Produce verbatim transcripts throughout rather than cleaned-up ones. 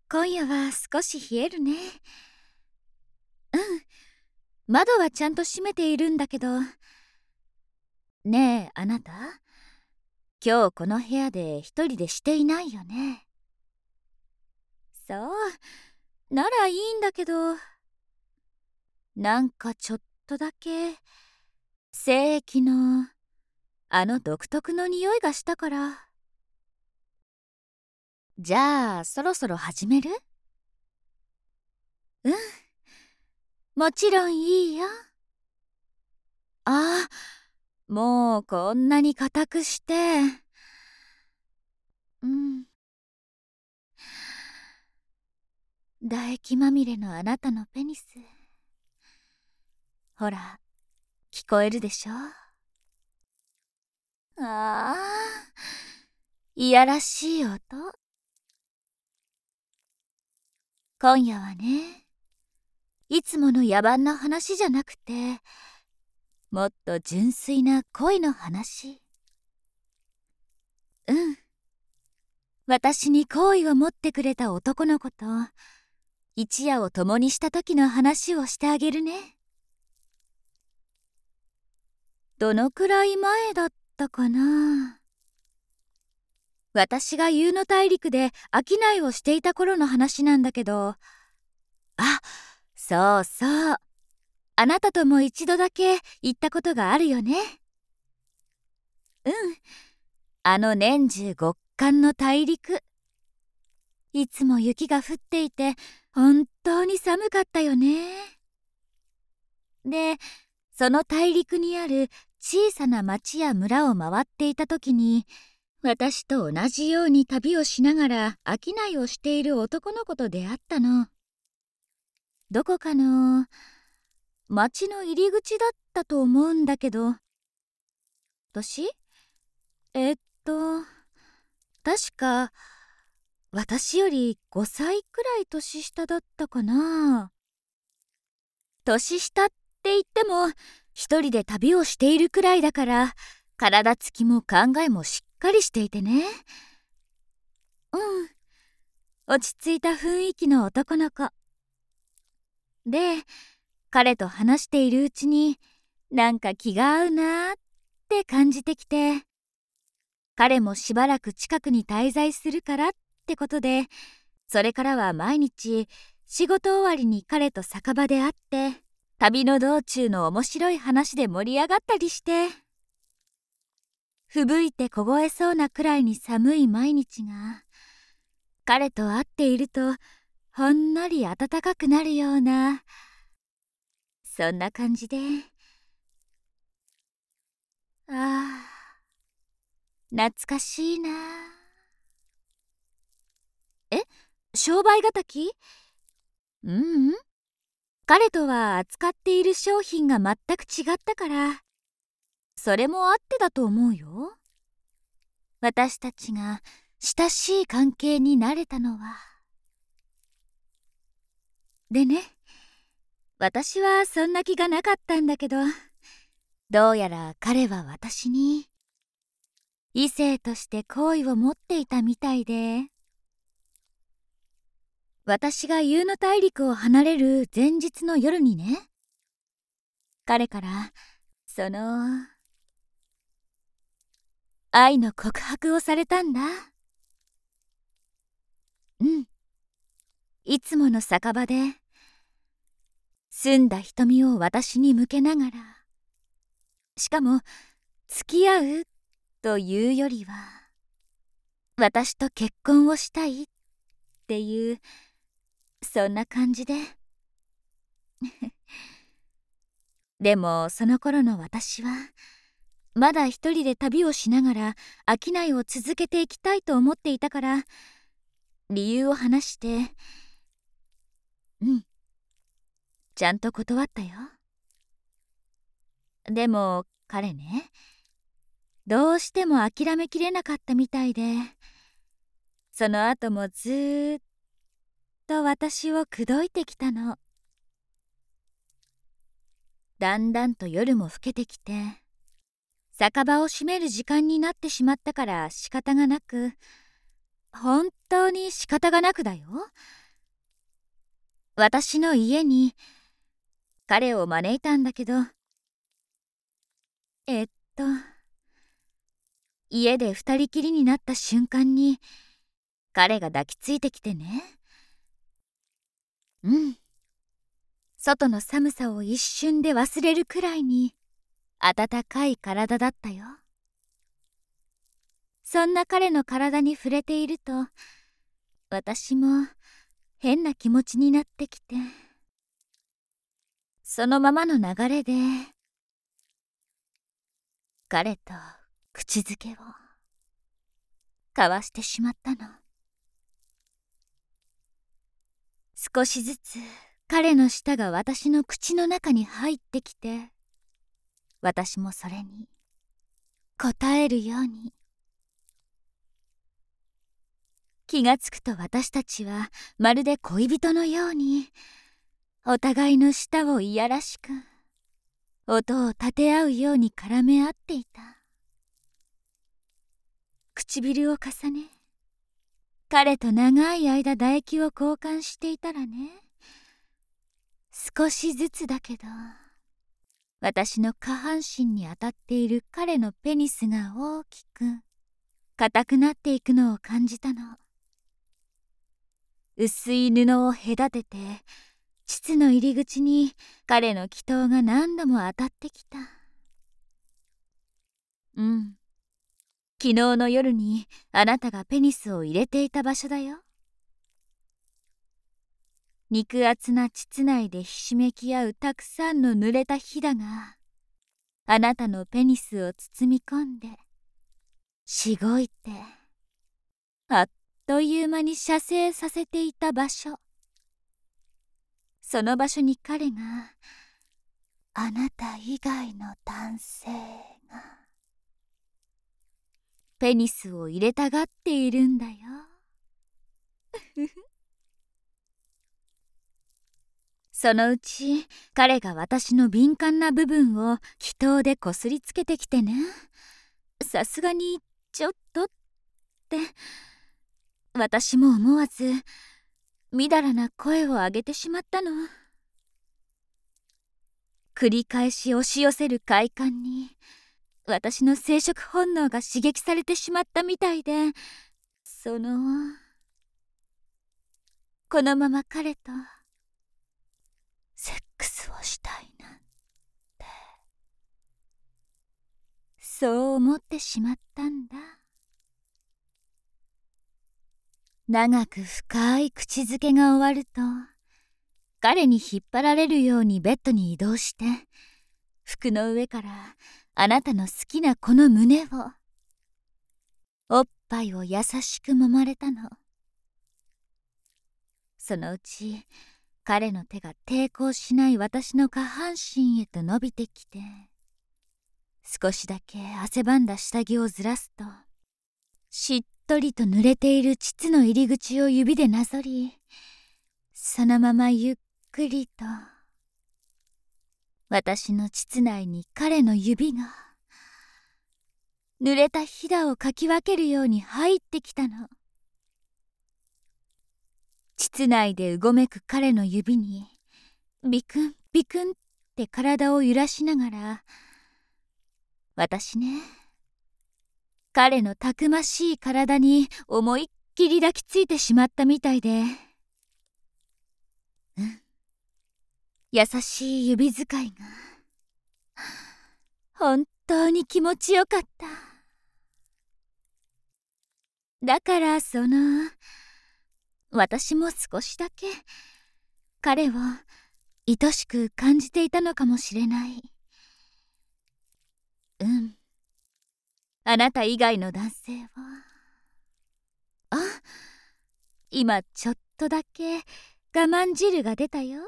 今夜は少し冷えるね。うん、窓はちゃんと閉めているんだけど。ねえ、あなた、今日この部屋で一人でしていないよね。そう、ならいいんだけど、なんかちょっとだけ精液のあの独特の匂いがしたから。じゃあそろそろ始める？うん、もちろんいいよ。ああ、もうこんなに固くして。うん。唾液まみれのあなたのペニス。ほら、聞こえるでしょ？ああ、いやらしい音。今夜はね、いつもの野蛮な話じゃなくて、もっと純粋な恋の話。うん。私に好意を持ってくれた男の子と、一夜を共にした時の話をしてあげるね。どのくらい前だったかな。私が夕の大陸で商いをしていた頃の話なんだけど。あ、そうそう。あなたとも一度だけ行ったことがあるよね。うん。あの年中極寒の大陸。いつも雪が降っていて本当に寒かったよね。で、その大陸にある小さな町や村を回っていた時に、私と同じように旅をしながら商いをしている男の子と出会ったの。どこかの町の入り口だったと思うんだけど。年？えっと確か私よりごさいくらい年下だったかな。年下って言っても一人で旅をしているくらいだから、体つきも考えもしっかりしていてね。うん、落ち着いた雰囲気の男の子で、彼と話しているうちになんか気が合うなーって感じてきて、彼もしばらく近くに滞在するからってことで、それからは毎日仕事終わりに彼と酒場で会って、旅の道中の面白い話で盛り上がったりして。吹雪いて凍えそうなくらいに寒い毎日が、彼と会っているとほんのり暖かくなるような、そんな感じで。ああ、懐かしいな。え、商売敵？ううん、彼とは扱っている商品が全く違ったから、それもあってだと思うよ。私たちが親しい関係になれたのは。でね、私はそんな気がなかったんだけど、どうやら彼は私に異性として好意を持っていたみたいで。私が夕の大陸を離れる前日の夜にね、彼からその愛の告白をされたんだ。うん、いつもの酒場で澄んだ瞳を私に向けながら、しかも付き合うというよりは、私と結婚をしたいっていう、そんな感じで。でもその頃の私はまだ一人で旅をしながら商いを続けていきたいと思っていたから、理由を話して、うん、ちゃんと断ったよ。でも彼ね、どうしても諦めきれなかったみたいで、その後もずーっと私を口説いてきたの。だんだんと夜も更けてきて、酒場を閉める時間になってしまったから仕方がなく、本当に仕方がなくだよ。私の家に彼を招いたんだけど、えっと家で二人きりになった瞬間に彼が抱きついてきてね。うん。外の寒さを一瞬で忘れるくらいに温かい体だったよ。そんな彼の体に触れていると、私も変な気持ちになってきて、そのままの流れで彼と口づけを交わしてしまったの。少しずつ彼の舌が私の口の中に入ってきて、私もそれに応えるように。気がつくと私たちはまるで恋人のように、お互いの舌をいやらしく、音を立て合うように絡め合っていた。唇を重ね、彼と長い間唾液を交換していたらね、少しずつだけど、私の下半身に当たっている彼のペニスが大きく硬くなっていくのを感じたの。薄い布を隔てて、膣の入り口に彼の気筒が何度も当たってきた。うん。昨日の夜にあなたがペニスを入れていた場所だよ。肉厚な膣内でひしめき合うたくさんの濡れたひだが、あなたのペニスを包み込んで、しごいて、あっという間に射精させていた場所。その場所に彼が、あなた以外の男性が、ペニスを入れたがっているんだよ。そのうち彼が私の敏感な部分を気筒でこすりつけてきてね。さすがにちょっとって私も思わずみだらな声を上げてしまったの。繰り返し押し寄せる快感に私の生殖本能が刺激されてしまったみたいで、そのこのまま彼とセックスをしたいなんて、そう思ってしまったんだ。長く深い口づけが終わると、彼に引っ張られるようにベッドに移動して、服の上からあなたの好きなこの胸を、おっぱいを優しく揉まれたの。そのうち彼の手が抵抗しない私の下半身へと伸びてきて、少しだけ汗ばんだ下着をずらすと、しっとりと濡れている膣の入り口を指でなぞり、そのままゆっくりと私の膣内に彼の指が濡れたひだをかき分けるように入ってきたの。膣内でうごめく彼の指にビクンビクンって体を揺らしながら、私ね、彼のたくましい体に思いっきり抱きついてしまったみたいで、うん、優しい指使いが本当に気持ちよかった。だからその私も少しだけ彼を愛しく感じていたのかもしれない。うん、あなた以外の男性を。あ、今ちょっとだけ我慢汁が出たよ。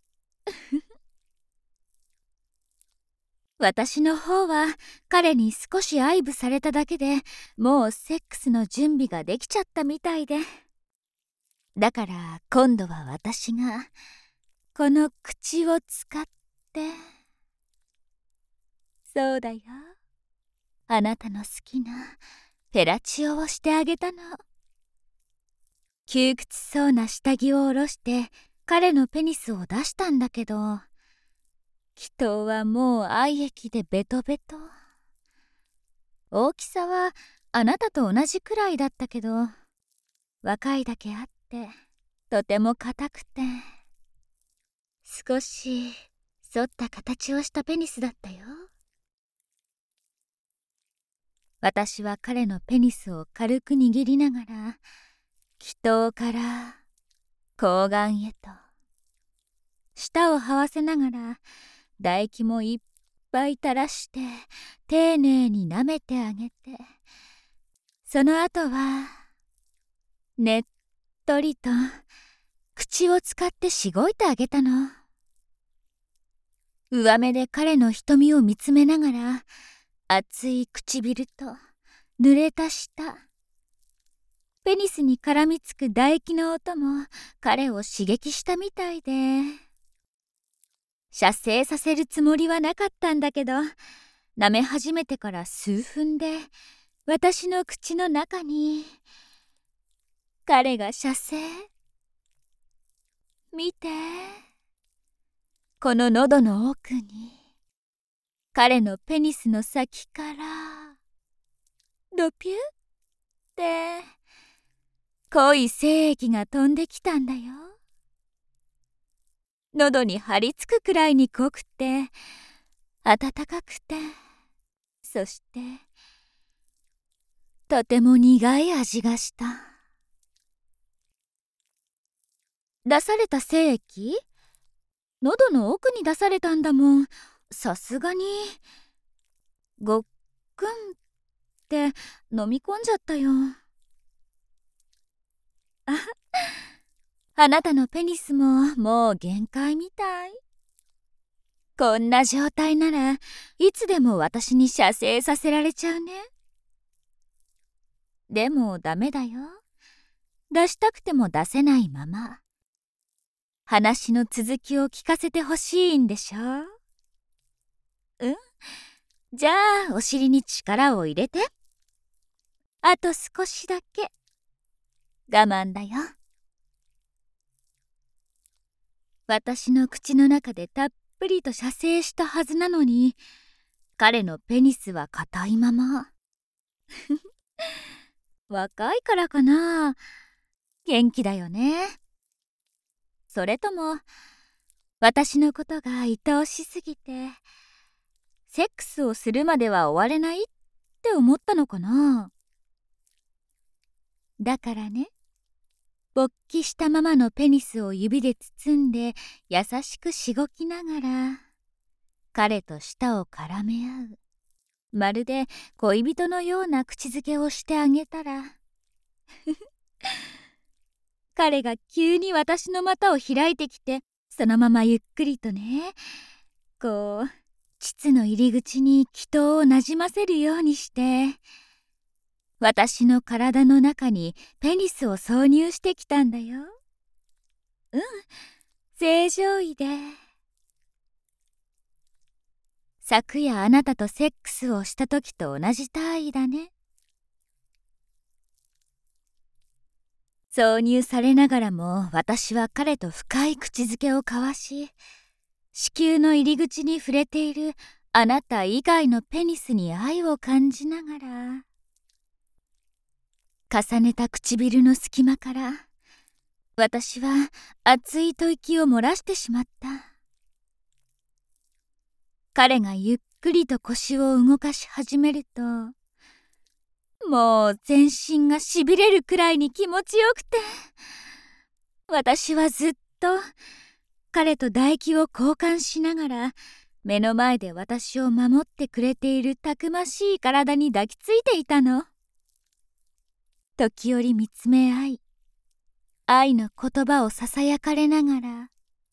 私の方は彼に少し愛撫されただけでもうセックスの準備ができちゃったみたいで、だから今度は私がこの口を使って、そうだよ、あなたの好きなフェラチオをしてあげたの。 窮屈そうな下着を下ろして彼のペニスを出したんだけど、祈祷はもう愛液でベトベト。大きさはあなたと同じくらいだったけど、若いだけあってとても硬くて、少し反った形をしたペニスだったよ。私は彼のペニスを軽く握りながら、気筒から睾丸へと舌を這わせながら、唾液もいっぱい垂らして丁寧に舐めてあげて、その後はねっとりと口を使ってしごいてあげたの。上目で彼の瞳を見つめながら、熱い唇と濡れた舌、ペニスに絡みつく唾液の音も彼を刺激したみたいで、射精させるつもりはなかったんだけど、舐め始めてから数分で私の口の中に彼が射精。見て、この喉の奥に彼のペニスの先からドピュって濃い精液が飛んできたんだよ。喉に張り付くくらいに濃くて温かくて、そしてとても苦い味がした。出された精液？喉の奥に出されたんだもん。さすがにごっくんって飲み込んじゃったよ。あ、あなたのペニスももう限界みたい。こんな状態ならいつでも私に射精させられちゃうね。でもダメだよ。出したくても出せないまま。話の続きを聞かせてほしいんでしょ？うん？じゃあお尻に力を入れて。あと少しだけ。我慢だよ。私の口の中でたっぷりと射精したはずなのに、彼のペニスは硬いまま。若いからかな。元気だよね。それとも私のことが愛おしすぎて、セックスをするまでは終われないって思ったのかな。だからね、勃起したままのペニスを指で包んで優しくしごきながら、彼と舌を絡め合う。まるで恋人のような口づけをしてあげたら彼が急に私の股を開いてきて、そのままゆっくりとね、こう膣の入り口に気筒をなじませるようにして、私の体の中にペニスを挿入してきたんだよ。うん、正常位で。昨夜あなたとセックスをした時と同じ体位だね。挿入されながらも私は彼と深い口づけを交わし、子宮の入り口に触れているあなた以外のペニスに愛を感じながら、重ねた唇の隙間から私は熱い吐息を漏らしてしまった。彼がゆっくりと腰を動かし始めると、もう全身がしびれるくらいに気持ちよくて、私はずっと彼と唾液を交換しながら、目の前で私を守ってくれているたくましい体に抱きついていたの。時折見つめ合い、愛の言葉をささやかれながら、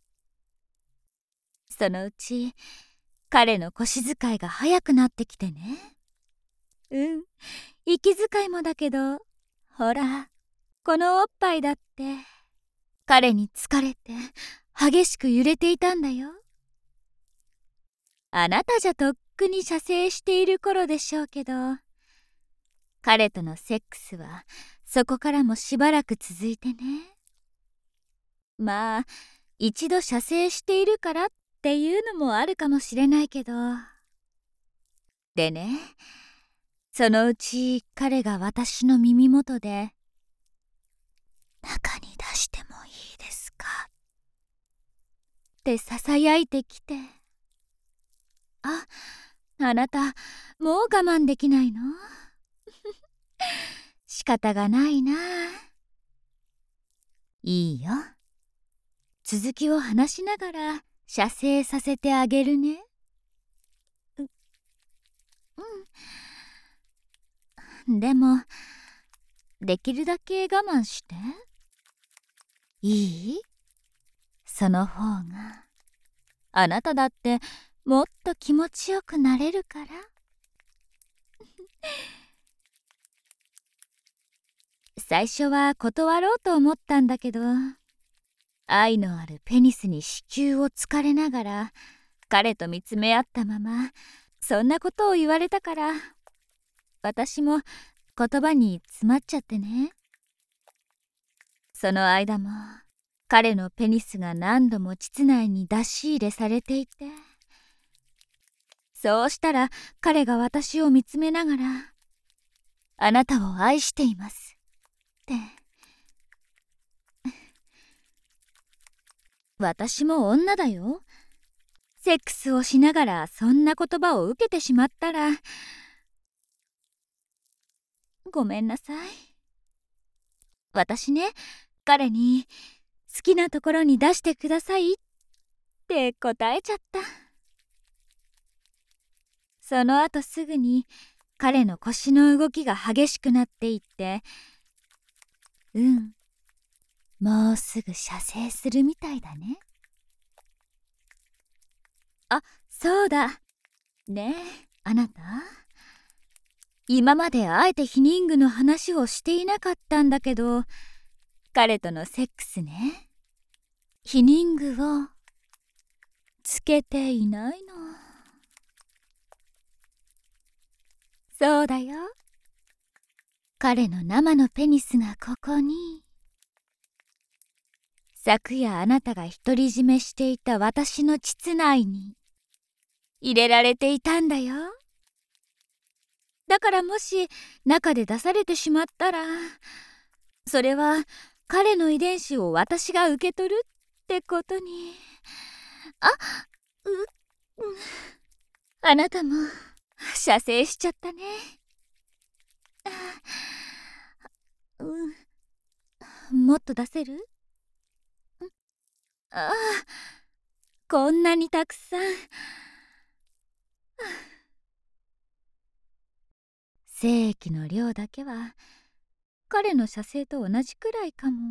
そのうち彼の腰使いが早くなってきてね。うん、息遣いもだけど、ほら、このおっぱいだって彼に疲れて激しく揺れていたんだよ。あなたじゃとっくに射精している頃でしょうけど、彼とのセックスはそこからもしばらく続いてね。まあ、一度射精しているからっていうのもあるかもしれないけど。でね、そのうち彼が私の耳元で、中に出してもいいですかってささやいてきて、あ、あなた、もう我慢できないの？仕方がないな。いいよ。続きを話しながら射精させてあげるね。う、うん。でも、できるだけ我慢して。いい？その方が、あなただってもっと気持ちよくなれるから。最初は断ろうと思ったんだけど、愛のあるペニスに子宮をつかれながら彼と見つめ合ったままそんなことを言われたから、私も言葉に詰まっちゃってね。その間も彼のペニスが何度も膣内に出し入れされていて、そうしたら彼が私を見つめながら、あなたを愛していますって私も女だよ。セックスをしながらそんな言葉を受けてしまったら、ごめんなさい。私ね、彼に好きなところに出してくださいって答えちゃった。その後すぐに彼の腰の動きが激しくなっていって、うん、もうすぐ射精するみたいだね。あ、そうだ。ねえ、あなた。今まであえて避妊具の話をしていなかったんだけど、彼とのセックスね。避妊具をつけていないの。そうだよ。彼の生のペニスがここに。昨夜あなたが独り占めしていた私の膣内に入れられていたんだよ。だからもし中で出されてしまったら、それは彼の遺伝子を私が受け取るってことに。あ、う、うん、あなたも射精しちゃったね。うん、もっと出せる？ああ、こんなにたくさん。精液の量だけは彼の射精と同じくらいかも。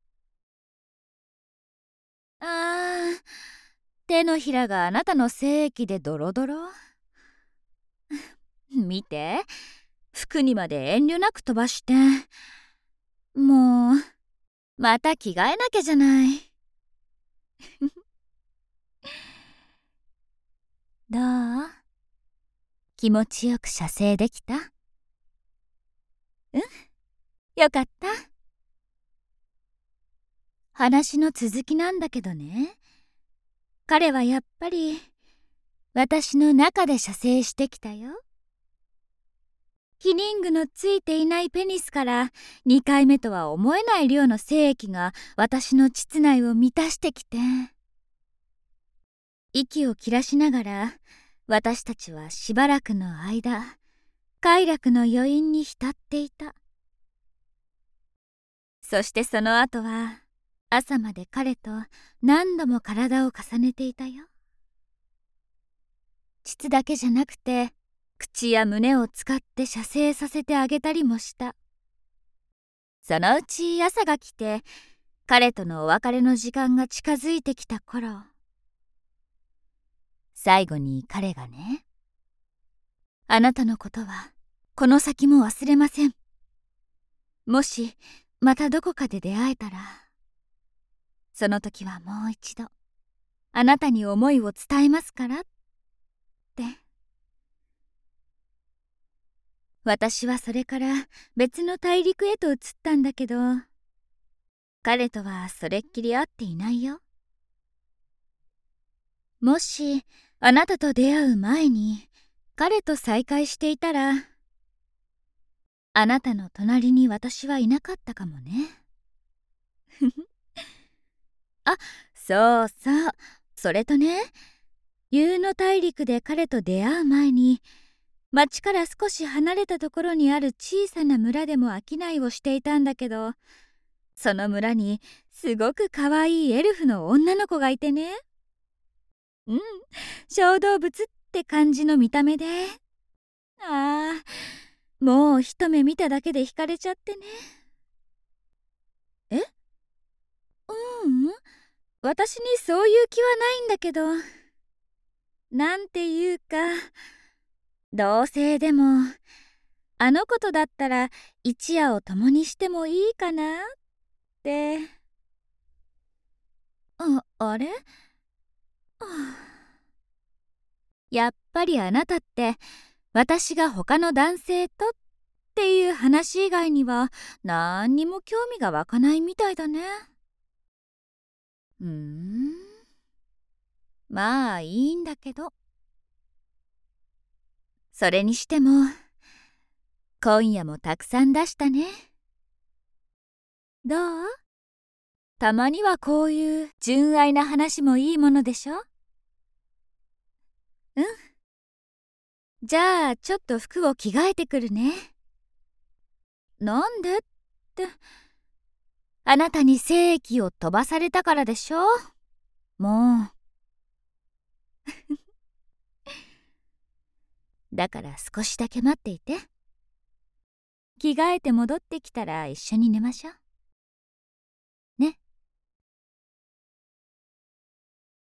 あー、手のひらがあなたの精液でドロドロ。見て、服にまで遠慮なく飛ばして。もうまた着替えなきゃじゃない。どう？気持ちよく射精できた？うん、よかった。話の続きなんだけどね、彼はやっぱり私の中で射精してきたよ。避妊具のついていないペニスからにかいめとは思えない量の精液が私の膣内を満たしてきて、息を切らしながら私たちはしばらくの間快楽の余韻に浸っていた。そしてその後は朝まで彼と何度も体を重ねていたよ。膣だけじゃなくて口や胸を使って射精させてあげたりもした。そのうち朝が来て彼とのお別れの時間が近づいてきた頃、最後に彼がね、あなたのことはこの先も忘れません。もしまたどこかで出会えたら、その時はもう一度あなたに思いを伝えますからって。 私はそれから別の大陸へと移ったんだけど、彼とはそれっきり会っていないよ。もしあなたと出会う前に彼と再会していたら、あなたの隣に私はいなかったかもね。あ、そうそう。それとね、ユーノ大陸で彼と出会う前に、町から少し離れたところにある小さな村でも商いをしていたんだけど、その村にすごくかわいいエルフの女の子がいてね。うん、小動物って感じの見た目で。ああ、もう一目見ただけで惹かれちゃってね。え？ううん、私にそういう気はないんだけど。なんていうか、同性でも、あの子とだったら一夜を共にしてもいいかなって。あ、あれ？はあ、やっぱりあなたって私が他の男性とっていう話以外には何にも興味が湧かないみたいだね。うーん、まあいいんだけど。それにしても今夜もたくさん出したね。どう？たまにはこういう純愛な話もいいものでしょ？うん。じゃあちょっと服を着替えてくるね。なんでって、あなたに精液を飛ばされたからでしょ？もう。だから少しだけ待っていて。着替えて戻ってきたら一緒に寝ましょう。